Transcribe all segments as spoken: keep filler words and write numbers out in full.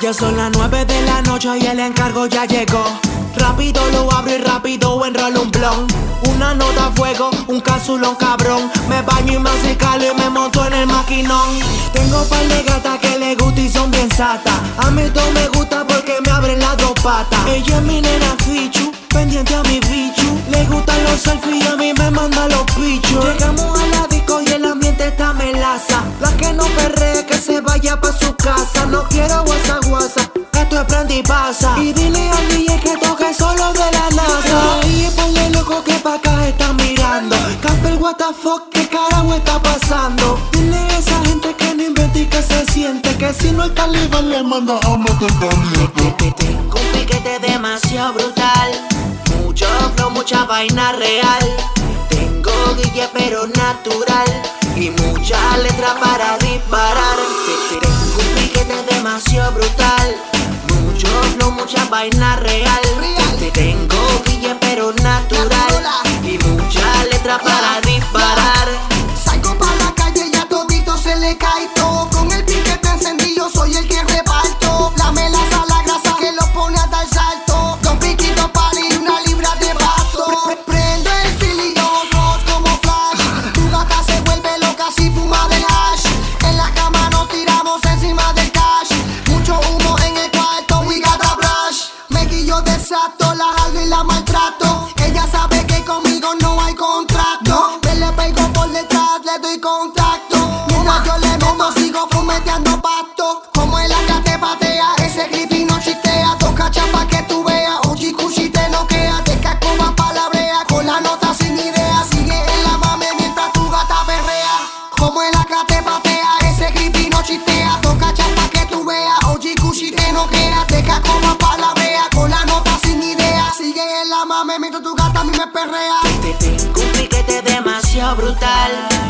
Ya son las nueve de la noche y el encargo ya llegó. Rápido lo abro y rápido enrolo un blon. Una nota a fuego, un casulón cabrón. Me baño y me acicalo y me monto en el maquinón. Tengo par de gatas que le gusta y son bien satas. A mí todo me gusta porque me abren las dos patas. Ella es mi nena fichu, pendiente a mi bichu. Le gustan los selfies y a mí me manda los pichos. Llegamos a la disco y el ambiente está melaza. La que no perree que se vaya pa' su casa. No quiero guasa guasa, esto es prende y pasa. Y dile al D J que toque solo de la NASA. Y ponle loco que pa' acá están mirando. Casper, what the fuck, qué carajo está pasando. Dile a esa gente que no invente y que se siente. Que si no el talibán le manda a meter caliente. Tengo un piquete demasiado brutal. Mucho flow, mucha vaina real. Tengo guille pero natural. Y mucha letra para disparar. Tengo un piquete demasiado brutal. Mucho flow, mucha vaina real. Tengo guille pero natural. Y mucha letra para disparar. Salgo pa' la calle y a todito se le cae todo. Con el piquete encendido soy el que reparto. La melaza, la grasa que lo pone a dar salto. Dos piquitos para y una libra de pasto. Prendo el fili y ojos como flash. Tu gata se vuelve loca si fuma del hash. En la cama nos tiramos encima del cash. Mucho humo en el cuarto, we got a brush. Me guillo desato, la jalo y la maltrato. Ella sabe que conmigo no hay contrato. Me le pego por detrás, le doy contacto. Mientras yo le meto, sigo fumeteando pasto. Como el acá te patea, ese creepy no chitea. Toca chapa que tú veas, Ochi Cuchi te noquea. Te casco más palabrea, con la nota sin idea. Sigue en la mame mientras tu gata perrea. Como el acá te patea, ese creepy no chitea. Toca chapa que tú veas, Ochi Cuchi te noquea. Te casco más palabrea, con la nota sin idea. Sigue en la mame mientras tu gata a mí me perrea. Tengo un piquete demasiado brutal.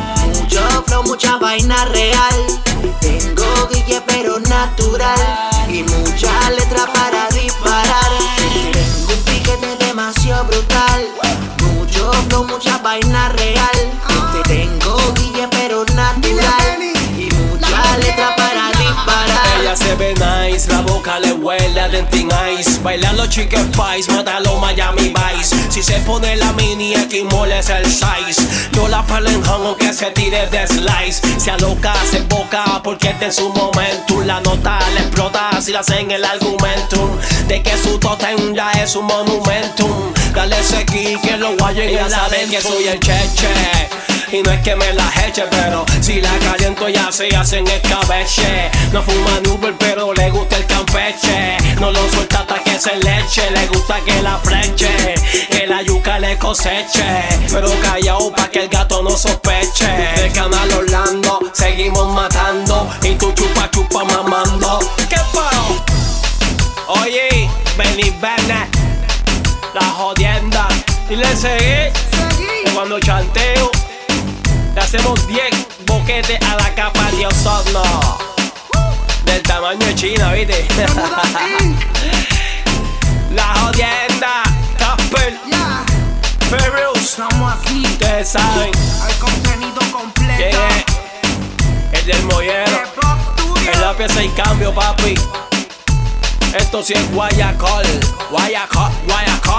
Mucho flow, mucha vaina real. Tengo guille pero natural. Y mucha letra para disparar. Tengo un piquete demasiado brutal. Mucho flow, mucha vaina real. Tengo guille pero natural. Y mucha letra para disparar. Ella se ve nice, la boca le huele a Dentin Ice. Bailan los Chicken Pies, mátalo Miami Vice. Si se pone la mini, aquí moles el size. No la pelen aunque se tire de slice. Se aloca, se boca porque está en su momentum. La nota le explota si la hacen el argumentum. De que su totem ya es un monumentum. Dale ese kick que lo guayo y ya saben que soy el cheche. Y no es que me la eche, pero si la caliento ya se hacen escabeche. No fuma Uber, pero le gusta el campeche. No lo suelta hasta que se leche. Le gusta que la fleche, que la yuca le coseche. Pero callao pa' que el gato no sospeche. Del canal Orlando seguimos matando. Y tu chupa chupa mamando. ¿Qué pao? Oye, Benny Bennett, la jodienda. Y le seguí, que cuando chanteo le hacemos diez boquetes a la capa de ozono. Del tamaño de China, ¿viste? La jodienda, Casper, Yeah, Ferrus. estamos aquí. Ustedes saben Hay contenido completo. quién es el del mollero. The Box Studio. En la pieza y cambio, papi. Esto sí es Guayacol, Guayacol, Guayacol.